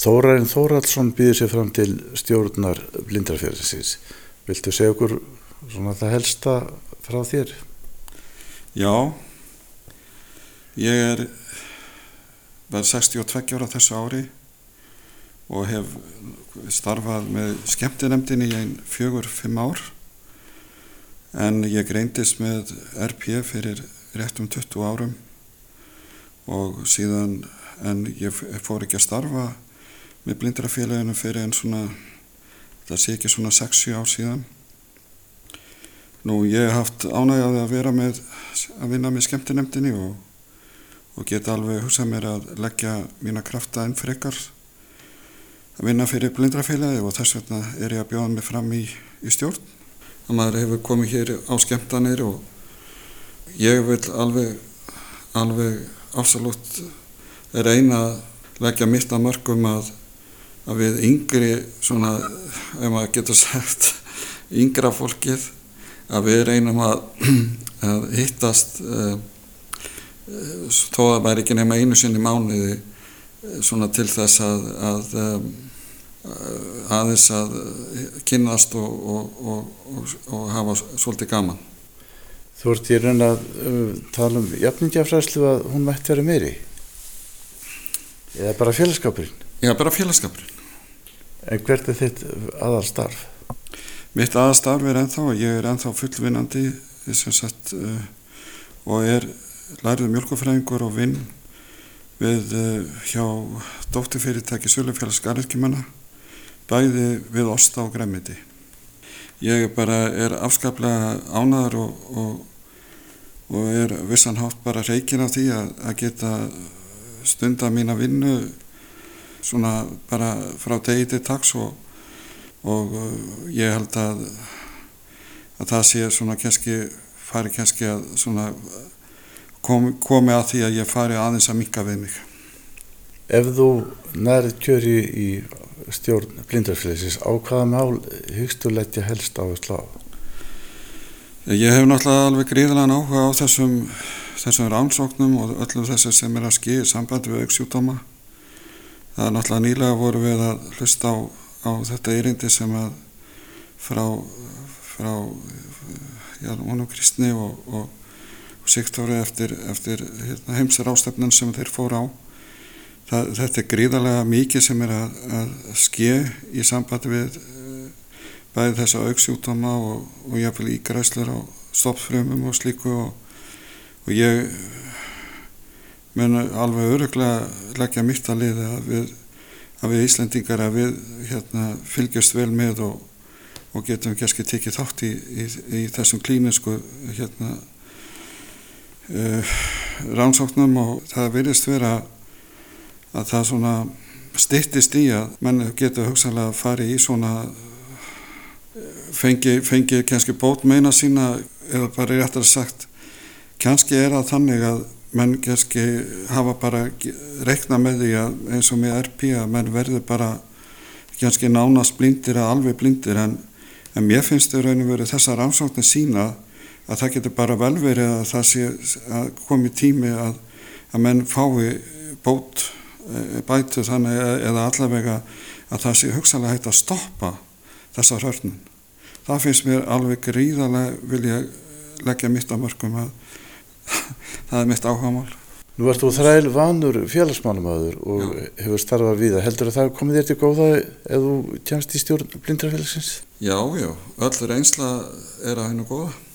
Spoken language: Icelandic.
Þórarinn Þórhallsson býður sér fram til stjórnar Blindrafélagsins. Viltu segja okkur svona það helsta frá þér? Já, ég verð 62 ára þessu ári og hef starfað með skemmtinefndinni í 4-5 ár. En ég greindist með RP fyrir réttum 20 árum og síðan, en ég fór ekki að starfa með Blindrafélaginu fyrir en svona, það sé ekki svona 6-7 ár síðan. Nú, ég hef haft ánægju að vera að vinna með skemmtinefndinni og geta alveg hugsað mér að leggja mína krafta enn frekar að vinna fyrir Blindrafélagið og þess vegna ég að bjóða mig fram í stjórn. Það maður hefur komið hér á skemmtanir og ég vil alveg absolutt reyna að leggja mitt að mörkum að við yngri, svona, ef maður getur sagt, yngra fólkið, að við reynum að hittast þó að væri ekki nema einu sinni í mánuði svona til þess aðeins að kynnast og hafa svolítið gaman. Þú ert í raun að tala jafningjafræðslu að hún mætti vera meiri? Eða bara félagsskapurinn? Já, bara félagsskapurinn. En hvert þitt aðalstarf? Mitt aðalstarf ég ennþá fullvinnandi sem sagt, og lærður mjólkurfræðingur og vinn við hjá dótturfyrirtæki Sölufélags garðyrkjumanna, bæði við osta og grænmeti. Ég bara afskaplega ánægður og vissan hátt bara reikinn af því að geta stunda mína vinnu svona bara frá degi til dags og ég held að það sé svona fari kannski að svona komi að því að ég fari aðeins að minnka við mig. Ef þú nærð kjöri í stjórn Blindrafélagsins, á hvaða mál hyggstu leggja helst áherslu á? Ég hef náttúrulega alveg gríðarlegan áhuga á þessum rannsóknum og öllum þessu sem að ske í sambandi við augsjúkdóma. Það náttúrulega nýlega voru við að hlusta á þetta erindi sem að frá honum Kristni og Sigþóri eftir heimsráðstefnan sem þeir fóru á. Þetta gríðarlega mikið sem að ske í sambandi við bæði þessa augsjúkdóma og jafnvel ígræðslur á stofnfrumum og slíku og ég mun alveg örugglega leggja mitt að liði að við Íslendingar að við fylgjast vel með og getum kannski tekið þátt í þessum klínisku rannsóknum og það virðist vera að það svona styttist í að menn geta hugsanlega að fara í svona fengi kannski bótmeina sína eða bara réttar sagt kannski það þannig að menn kannski hafa bara reiknað með því að eins og með RP að menn verður bara kannski nánast blindir eða alveg blindir en mér finnst þau raun og veru þessar rannsóknir sína að það getur bara vel verið að það sé að komi tími að menn fái bætu þannig eða allavega að það sé hugsanlega hægt að stoppa þessa hrörnun. Það finnst mér alveg gríðarlega vilja leggja mitt að mörkum að það mitt áhugamál. Nú ert þú þræl vanur félagsmálamaður og hefur starfað víða. Heldur það komið þér til góða ef þú kemst í stjórn Blindrafélagsins? Já, öll reynsla að hinu góða.